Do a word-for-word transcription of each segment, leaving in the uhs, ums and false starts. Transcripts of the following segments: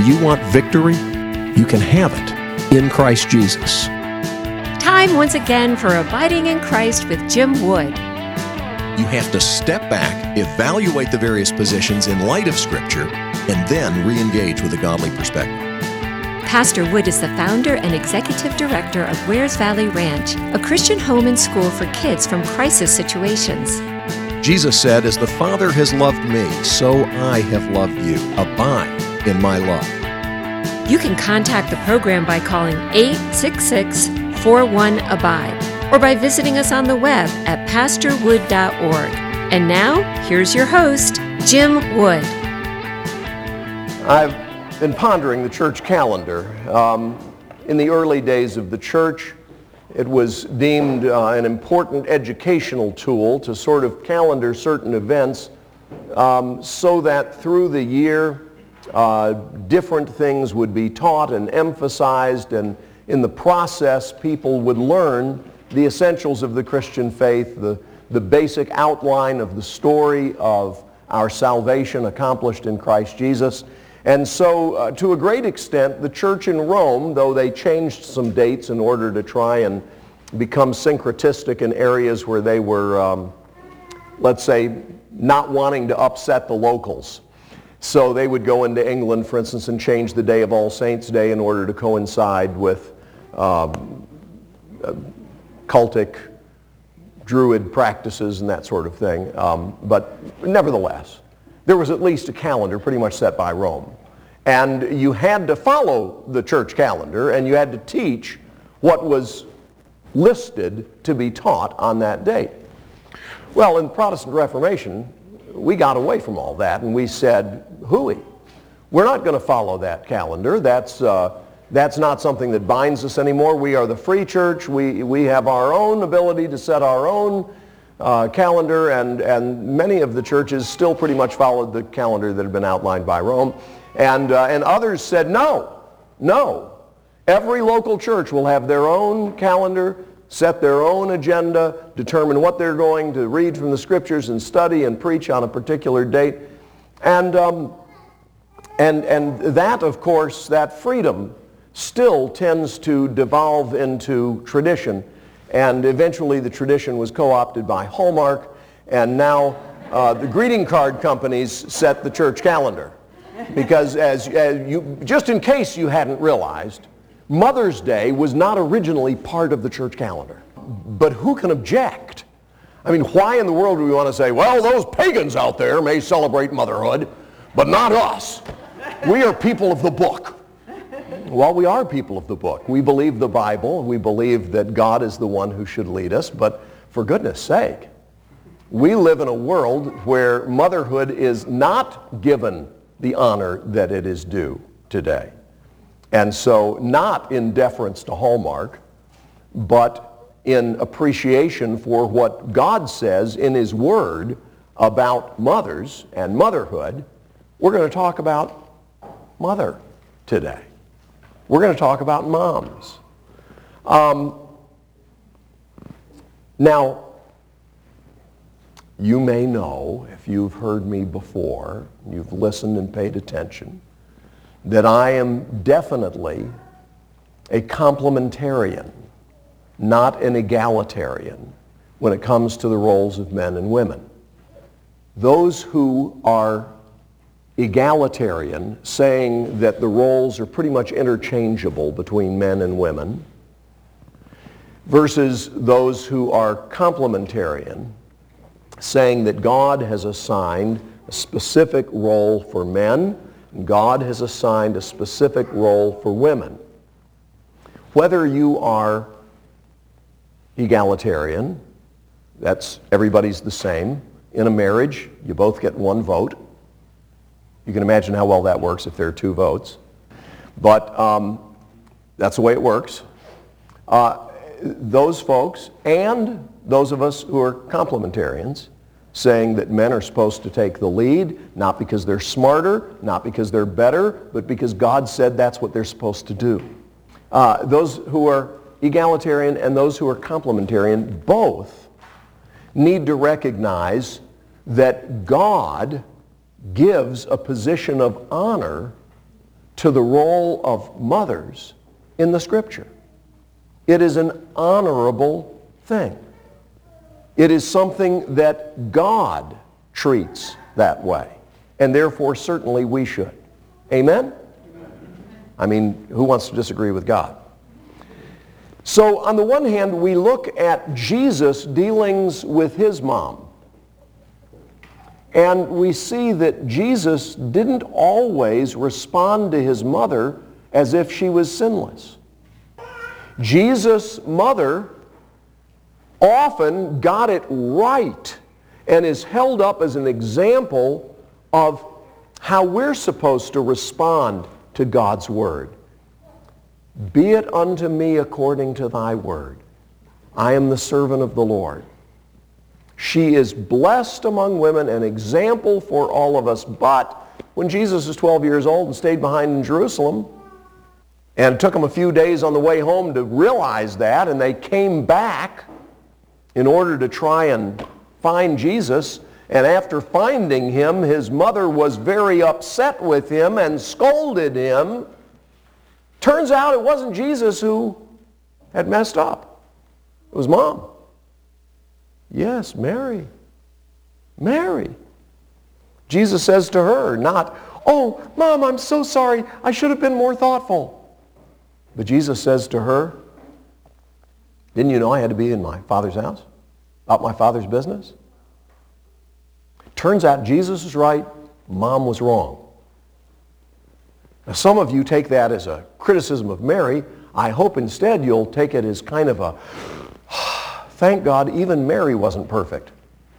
Do you want victory? You can have it in Christ Jesus. Time once again for Abiding in Christ with Jim Wood. You have to step back, evaluate the various positions in light of Scripture, and then re-engage with a godly perspective. Pastor Wood is the founder and executive director of Wares Valley Ranch, a Christian home and school for kids from crisis situations. Jesus said, "As the Father has loved me, so I have loved you. Abide in my love." You can contact the program by calling eight six six, four one, ABIDE or by visiting us on the web at pastor wood dot org. And now, here's your host, Jim Wood. I've been pondering the church calendar. Um, in the early days of the church, it was deemed uh, an important educational tool to sort of calendar certain events um, so that through the year, uh, different things would be taught and emphasized, and in the process, people would learn the essentials of the Christian faith, the, the basic outline of the story of our salvation accomplished in Christ Jesus. And so, uh, to a great extent, the church in Rome, though they changed some dates in order to try and become syncretistic in areas where they were, um, let's say, not wanting to upset the locals. So they would go into England, for instance, and change the day of All Saints' Day in order to coincide with um, uh, cultic, druid practices and that sort of thing. Um, but nevertheless, there was at least a calendar pretty much set by Rome. And you had to follow the church calendar, and you had to teach what was listed to be taught on that date. Well, in the Protestant Reformation, we got away from all that, and we said, hooey, we're not going to follow that calendar. That's, uh, that's not something that binds us anymore. We are the free church. We, we have our own ability to set our own Uh, calendar, and, and many of the churches still pretty much followed the calendar that had been outlined by Rome. And, uh, and others said, no, no. Every local church will have their own calendar, set their own agenda, determine what they're going to read from the Scriptures and study and preach on a particular date. And, um, and, and that, of course, that freedom still tends to devolve into tradition. And eventually the tradition was co-opted by Hallmark, and now uh, the greeting card companies set the church calendar. Because as, as you, just in case you hadn't realized, Mother's Day was not originally part of the church calendar. But who can object? I mean, why in the world do we want to say, well, those pagans out there may celebrate motherhood, but not us. We are people of the book. Well, we are people of the book. We believe the Bible. We believe that God is the one who should lead us. But for goodness sake, we live in a world where motherhood is not given the honor that it is due today. And so not in deference to Hallmark, but in appreciation for what God says in His Word about mothers and motherhood, we're going to talk about mother today. We're going to talk about moms. Um, now, you may know, if you've heard me before, you've listened and paid attention, that I am definitely a complementarian, not an egalitarian, when it comes to the roles of men and women. Those who are egalitarian, saying that the roles are pretty much interchangeable between men and women, versus those who are complementarian, saying that God has assigned a specific role for men, and God has assigned a specific role for women. Whether you are egalitarian, that's everybody's the same. In a marriage, you both get one vote. You can imagine how well that works if there are two votes. But um, that's the way it works. Uh, those folks and those of us who are complementarians, saying that men are supposed to take the lead, not because they're smarter, not because they're better, but because God said that's what they're supposed to do. Uh, those who are egalitarian and those who are complementarian both need to recognize that God gives a position of honor to the role of mothers in the Scripture. It is an honorable thing. It is something that God treats that way, and therefore certainly we should. Amen? I mean, who wants to disagree with God? So on the one hand, we look at Jesus' dealings with his mom. And we see that Jesus didn't always respond to his mother as if she was sinless. Jesus' mother often got it right and is held up as an example of how we're supposed to respond to God's word. Be it unto me according to thy word. I am the servant of the Lord. She is blessed among women, an example for all of us. But when Jesus was twelve years old and stayed behind in Jerusalem, and it took them a few days on the way home to realize that, and they came back in order to try and find Jesus, and after finding him, his mother was very upset with him and scolded him. Turns out it wasn't Jesus who had messed up. It was Mom. Yes, Mary. Mary. Jesus says to her, not, oh, Mom, I'm so sorry. I should have been more thoughtful. But Jesus says to her, didn't you know I had to be in my Father's house? About my Father's business? Turns out Jesus was right. Mom was wrong. Now, some of you take that as a criticism of Mary. I hope instead you'll take it as kind of a, thank God even Mary wasn't perfect.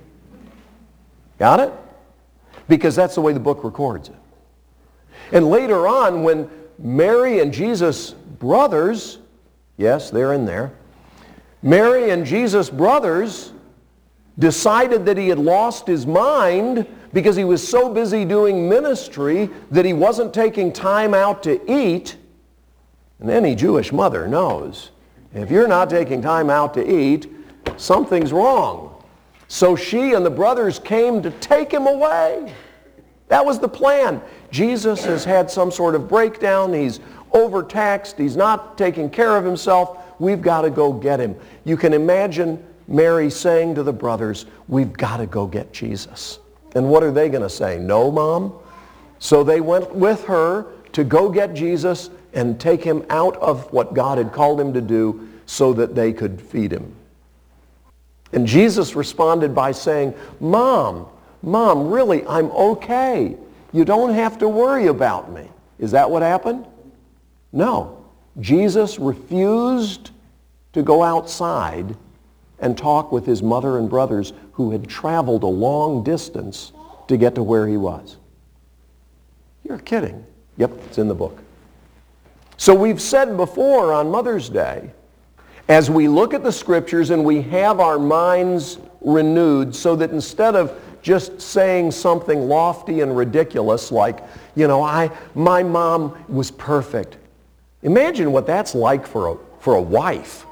Got it? Because that's the way the book records it. And later on, when Mary and Jesus' brothers, yes, they're in there, Mary and Jesus' brothers decided that he had lost his mind because he was so busy doing ministry that he wasn't taking time out to eat. And any Jewish mother knows, if you're not taking time out to eat, something's wrong. So she and the brothers came to take him away. That was the plan. Jesus has had some sort of breakdown. He's overtaxed. He's not taking care of himself. We've got to go get him. You can imagine Mary saying to the brothers, we've got to go get Jesus. And what are they going to say? No, Mom? So they went with her to go get Jesus and take him out of what God had called him to do so that they could feed him. And Jesus responded by saying, Mom, Mom, really, I'm okay. You don't have to worry about me. Is that what happened? No. Jesus refused to go outside and talk with his mother and brothers who had traveled a long distance to get to where he was. You're kidding. Yep, it's in the book. So we've said before on Mother's Day, as we look at the Scriptures and we have our minds renewed so that instead of just saying something lofty and ridiculous like, you know, I, my mom was perfect. Imagine what that's like for a, for a wife.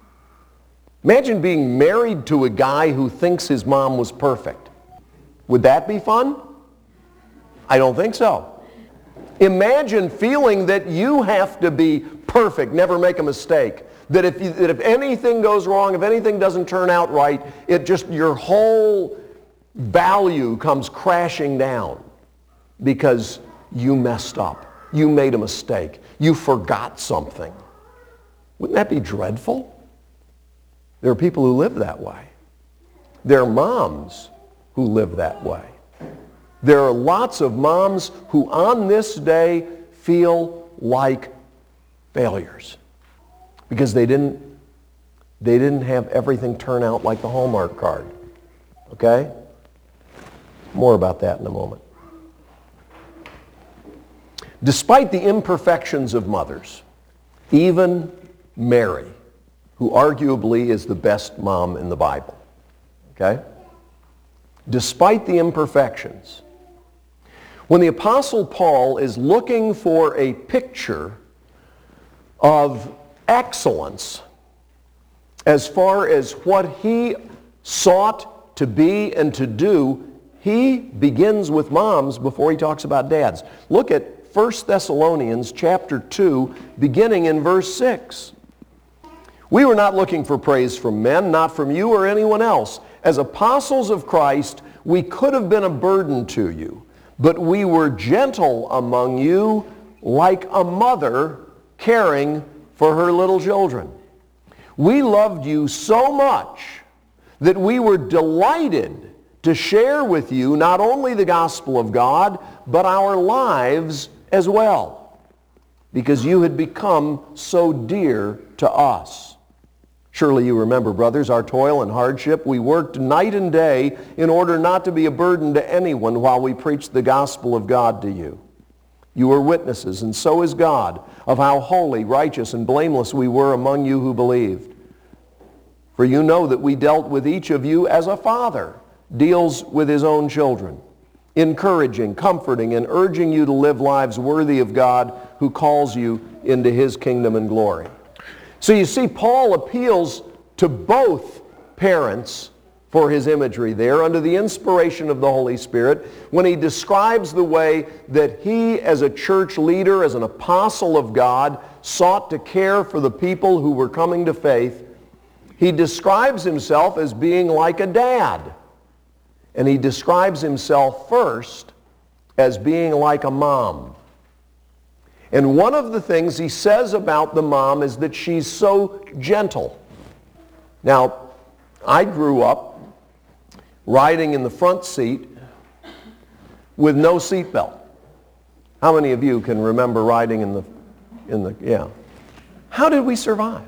Imagine being married to a guy who thinks his mom was perfect. Would that be fun? I don't think so. Imagine feeling that you have to be perfect, never make a mistake. That if, you, that if anything goes wrong, if anything doesn't turn out right, it just, your whole value comes crashing down because you messed up. You made a mistake. You forgot something. Wouldn't that be dreadful? There are people who live that way. There are moms who live that way. There are lots of moms who on this day feel like failures because they didn't, they didn't have everything turn out like the Hallmark card. Okay? More about that in a moment. Despite the imperfections of mothers, even Mary, who arguably is the best mom in the Bible, okay? Despite the imperfections, when the Apostle Paul is looking for a picture of excellence as far as what he sought to be and to do, he begins with moms before he talks about dads. Look at First Thessalonians chapter two, beginning in verse six. We were not looking for praise from men, not from you or anyone else. As apostles of Christ, we could have been a burden to you, but we were gentle among you like a mother caring for her little children. We loved you so much that we were delighted to share with you not only the gospel of God, but our lives as well, because you had become so dear to us. Surely you remember, brothers, our toil and hardship. We worked night and day in order not to be a burden to anyone while we preached the gospel of God to you. You are witnesses, and so is God, of how holy, righteous, and blameless we were among you who believed. For you know that we dealt with each of you as a father deals with his own children, encouraging, comforting, and urging you to live lives worthy of God who calls you into his kingdom and glory. So you see, Paul appeals to both parents for his imagery there under the inspiration of the Holy Spirit when he describes the way that he, as a church leader, as an apostle of God, sought to care for the people who were coming to faith. He describes himself as being like a dad. And he describes himself first as being like a mom. And one of the things he says about the mom is that she's so gentle. Now, I grew up riding in the front seat with no seatbelt. How many of you can remember riding in the, in the, yeah. How did we survive?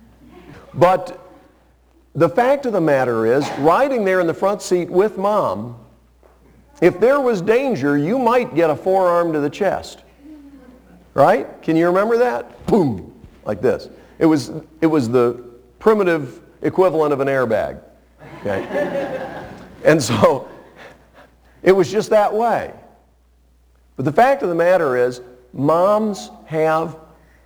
But the fact of the matter is, riding there in the front seat with mom, if there was danger, you might get a forearm to the chest. Right? Can you remember that? Boom! Like this. It was, it was the primitive equivalent of an airbag. Okay? And so, it was just that way. But the fact of the matter is, moms have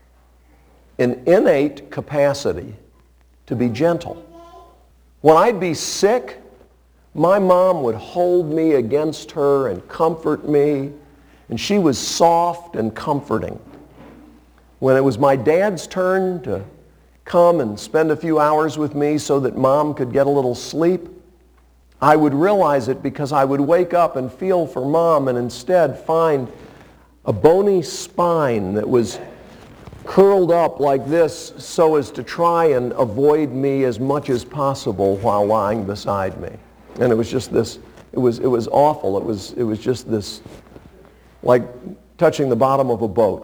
an innate capacity to be gentle. When I'd be sick, my mom would hold me against her and comfort me. And she was soft and comforting. When it was my dad's turn to come and spend a few hours with me so that mom could get a little sleep, I would realize it because I would wake up and feel for mom and instead find a bony spine that was curled up like this so as to try and avoid me as much as possible while lying beside me. And it was just this, it was, it was awful. It was, it was just this, like touching the bottom of a boat.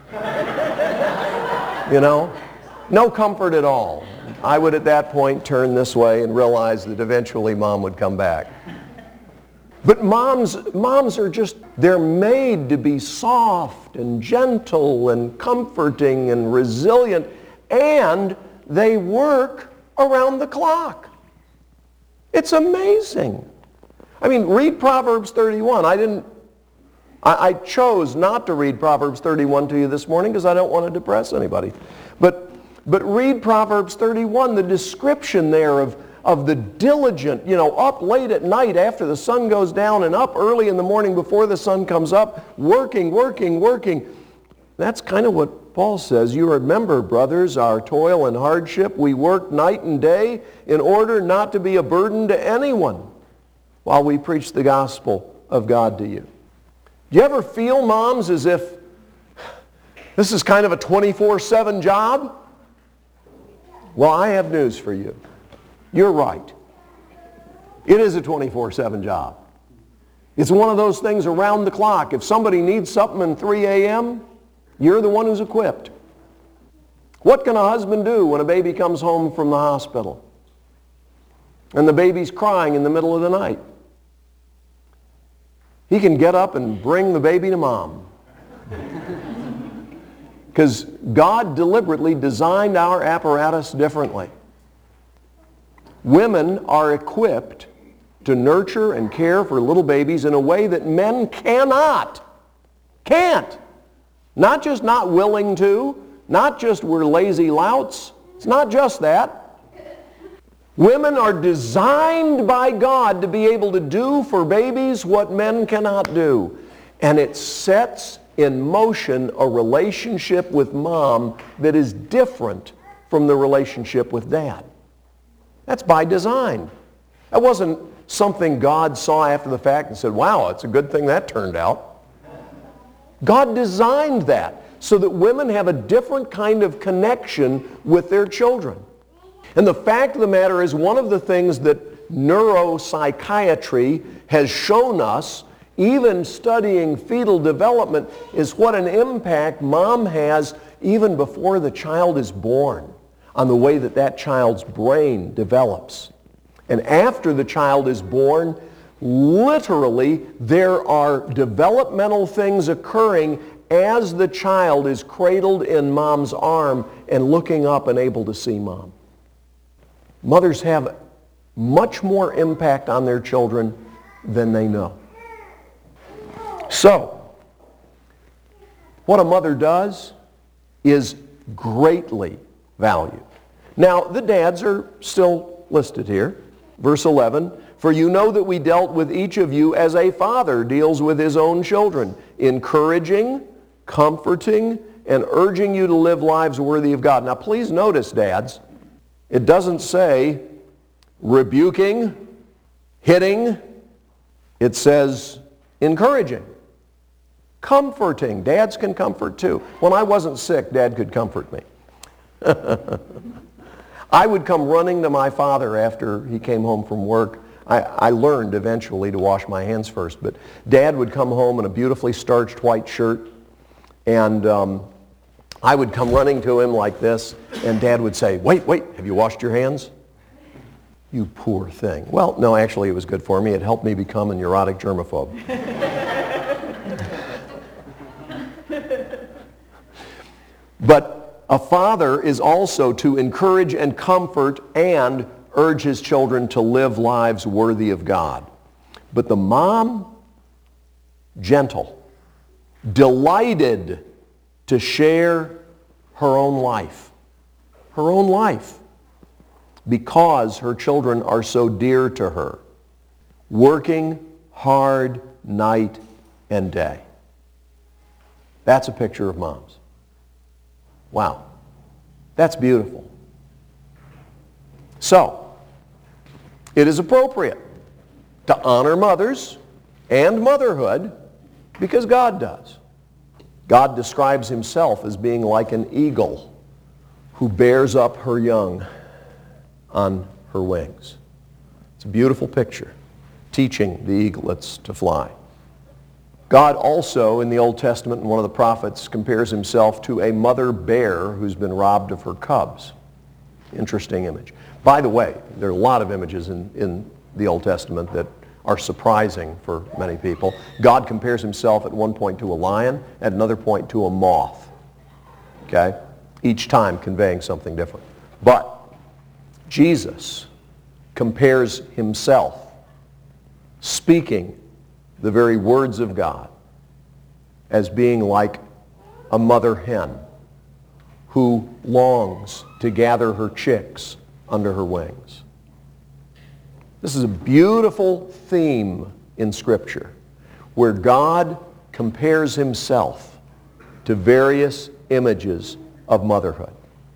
You know? No comfort at all. I would at that point turn this way and realize that eventually mom would come back. But moms, moms are just, they're made to be soft and gentle and comforting and resilient, and they work around the clock. It's amazing. I mean, read Proverbs thirty-one. I didn't I, I chose not to read Proverbs thirty-one to you this morning because I don't want to depress anybody. But, but read Proverbs thirty-one, the description there of, of the diligent, you know, up late at night after the sun goes down and up early in the morning before the sun comes up, working, working, working. That's kind of what Paul says. You remember, brothers, our toil and hardship. We worked night and day in order not to be a burden to anyone while we preach the gospel of God to you. Do you ever feel, moms, as if this is kind of a twenty-four seven job? Well, I have news for you. You're right. It is a twenty-four seven job. It's one of those things around the clock. If somebody needs something at three a.m., you're the one who's equipped. What can a husband do when a baby comes home from the hospital and the baby's crying in the middle of the night? He can get up and bring the baby to mom. Because God deliberately designed our apparatus differently. Women are equipped to nurture and care for little babies in a way that men cannot. Can't. Not just not willing to, not just we're lazy louts. It's not just that. Women are designed by God to be able to do for babies what men cannot do. And it sets in motion a relationship with mom that is different from the relationship with dad. That's by design. That wasn't something God saw after the fact and said, wow, it's a good thing that turned out. God designed that so that women have a different kind of connection with their children. And the fact of the matter is, one of the things that neuropsychiatry has shown us, even studying fetal development, is what an impact mom has even before the child is born on the way that that child's brain develops. And after the child is born, literally there are developmental things occurring as the child is cradled in mom's arm and looking up and able to see mom. Mothers have much more impact on their children than they know. So, what a mother does is greatly valued. Now, the dads are still listed here. Verse eleven, for you know that we dealt with each of you as a father deals with his own children, encouraging, comforting, and urging you to live lives worthy of God. Now, please notice, dads, it doesn't say rebuking, hitting. It says encouraging, comforting. Dads can comfort too. When I wasn't sick, Dad could comfort me. I would come running to my father after he came home from work. I, I learned eventually to wash my hands first, but Dad would come home in a beautifully starched white shirt, and um, I would come running to him like this, and Dad would say, wait, wait, have you washed your hands? You poor thing. Well, no, actually it was good for me. It helped me become a neurotic germaphobe. But a father is also to encourage and comfort and urge his children to live lives worthy of God. But the mom, gentle, delighted to share her own life. Her own life. Because her children are so dear to her. Working hard night and day. That's a picture of moms. Wow. That's beautiful. So, it is appropriate to honor mothers and motherhood because God does. God describes himself as being like an eagle who bears up her young on her wings. It's a beautiful picture, teaching the eaglets to fly. God also, in the Old Testament, and one of the prophets, compares himself to a mother bear who's been robbed of her cubs. Interesting image. By the way, there are a lot of images in, in the Old Testament that are surprising for many people. God compares himself at one point to a lion, at another point to a moth. Okay? Each time conveying something different. But Jesus compares himself, speaking the very words of God, as being like a mother hen who longs to gather her chicks under her wings. This is a beautiful theme in Scripture where God compares himself to various images of motherhood.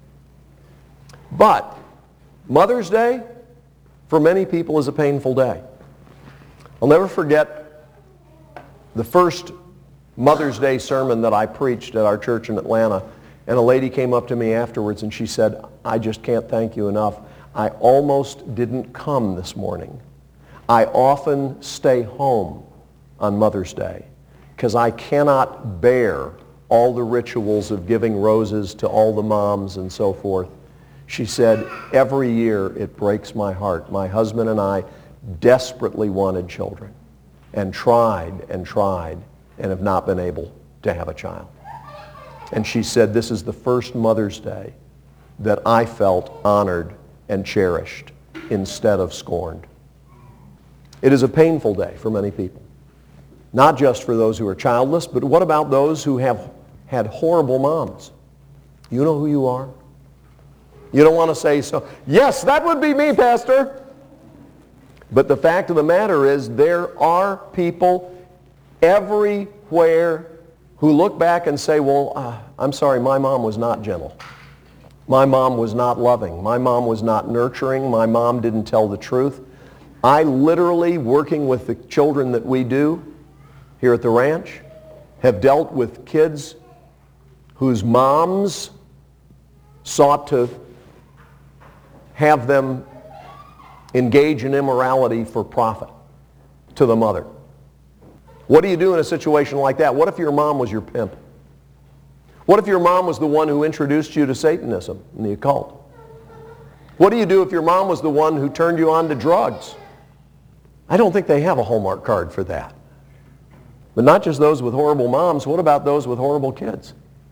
But Mother's Day, for many people, is a painful day. I'll never forget the first Mother's Day sermon that I preached at our church in Atlanta, and a lady came up to me afterwards and she said, I just can't thank you enough. I almost didn't come this morning. I often stay home on Mother's Day because I cannot bear all the rituals of giving roses to all the moms and so forth. She said, every year it breaks my heart. My husband and I desperately wanted children and tried and tried and have not been able to have a child. And she said, this is the first Mother's Day that I felt honored and cherished instead of scorned. It is a painful day for many people. Not just for those who are childless, but what about those who have had horrible moms? You know who you are? You don't want to say so. Yes, that would be me, Pastor. But the fact of the matter is there are people everywhere who look back and say, well, uh, I'm sorry, my mom was not gentle. My mom was not loving. My mom was not nurturing. My mom didn't tell the truth. I literally, working with the children that we do here at the ranch, have dealt with kids whose moms sought to have them engage in immorality for profit to the mother. What do you do in a situation like that? What if your mom was your pimp? What if your mom was the one who introduced you to Satanism and the occult? What do you do if your mom was the one who turned you on to drugs? I don't think they have a Hallmark card for that. But not just those with horrible moms, what about those with horrible kids?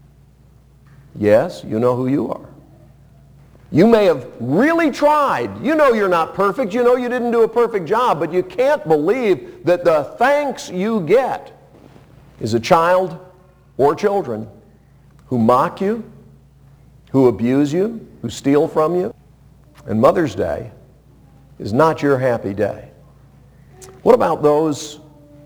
Yes, you know who you are. You may have really tried. You know you're not perfect. You know you didn't do a perfect job, but you can't believe that the thanks you get is a child or children who mock you, who abuse you, who steal from you. And Mother's Day is not your happy day. What about those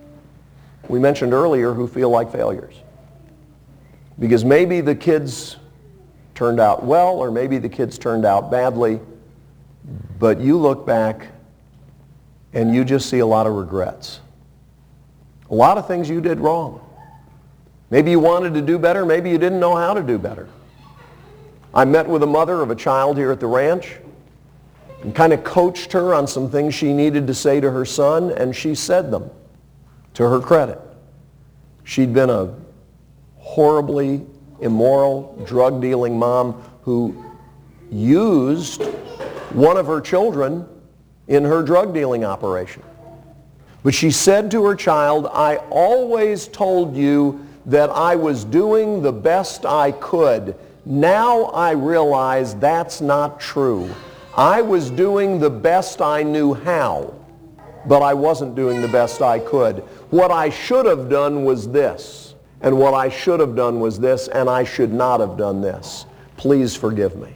we mentioned earlier who feel like failures? Because maybe the kids turned out well, or maybe the kids turned out badly, but you look back and you just see a lot of regrets. A lot of things you did wrong. Maybe you wanted to do better, maybe you didn't know how to do better. I met with a mother of a child here at the ranch and kind of coached her on some things she needed to say to her son, and she said them, to her credit. She'd been a horribly immoral, drug-dealing mom who used one of her children in her drug-dealing operation. But she said to her child, I always told you that I was doing the best I could. Now I realize that's not true. I was doing the best I knew how, but I wasn't doing the best I could. What I should have done was this, and what I should have done was this, and I should not have done this. Please forgive me.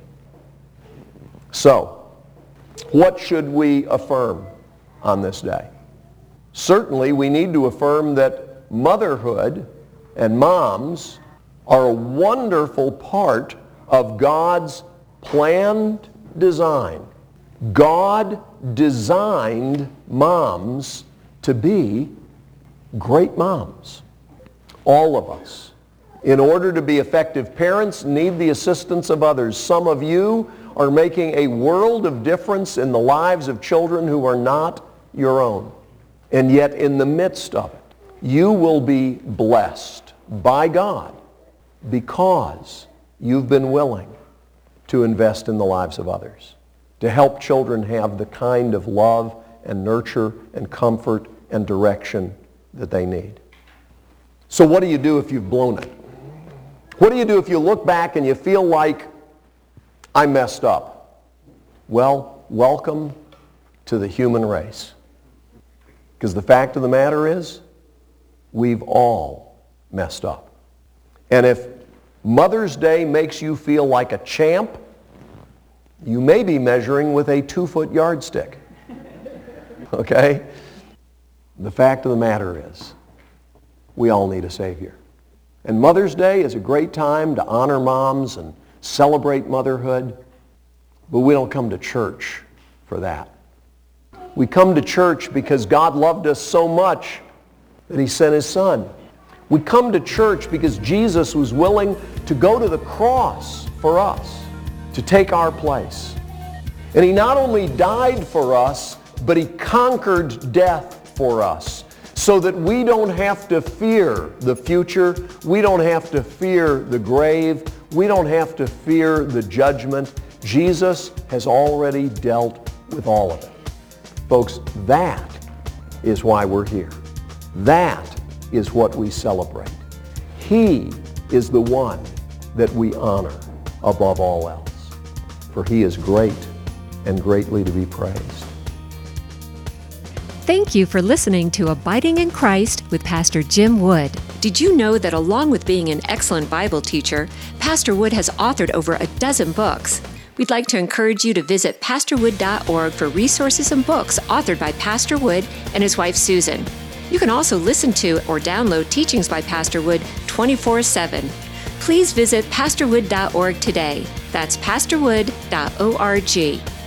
So, what should we affirm on this day? Certainly, we need to affirm that motherhood and moms are a wonderful part of God's planned design. God designed moms to be great moms. All of us, in order to be effective parents, need the assistance of others. Some of you are making a world of difference in the lives of children who are not your own. And yet, in the midst of it, you will be blessed by God because you've been willing to invest in the lives of others, to help children have the kind of love and nurture and comfort and direction that they need. So what do you do if you've blown it? What do you do if you look back and you feel like, I messed up? Well, welcome to the human race. Because the fact of the matter is, we've all messed up. And if Mother's Day makes you feel like a champ, you may be measuring with a two-foot yardstick. Okay? The fact of the matter is, we all need a Savior. And Mother's Day is a great time to honor moms and celebrate motherhood, but we don't come to church for that. We come to church because God loved us so much that He sent His Son. We come to church because Jesus was willing to go to the cross for us, to take our place. And He not only died for us, but He conquered death for us, so that we don't have to fear the future. We don't have to fear the grave. We don't have to fear the judgment. Jesus has already dealt with all of it. Folks, that is why we're here. That is what we celebrate. He is the one that we honor above all else, for He is great and greatly to be praised. Thank you for listening to Abiding in Christ with Pastor Jim Wood. Did you know that along with being an excellent Bible teacher, Pastor Wood has authored over a dozen books? We'd like to encourage you to visit pastor wood dot org for resources and books authored by Pastor Wood and his wife Susan. You can also listen to or download teachings by Pastor Wood twenty-four seven. Please visit pastor wood dot org today. That's pastor wood dot org.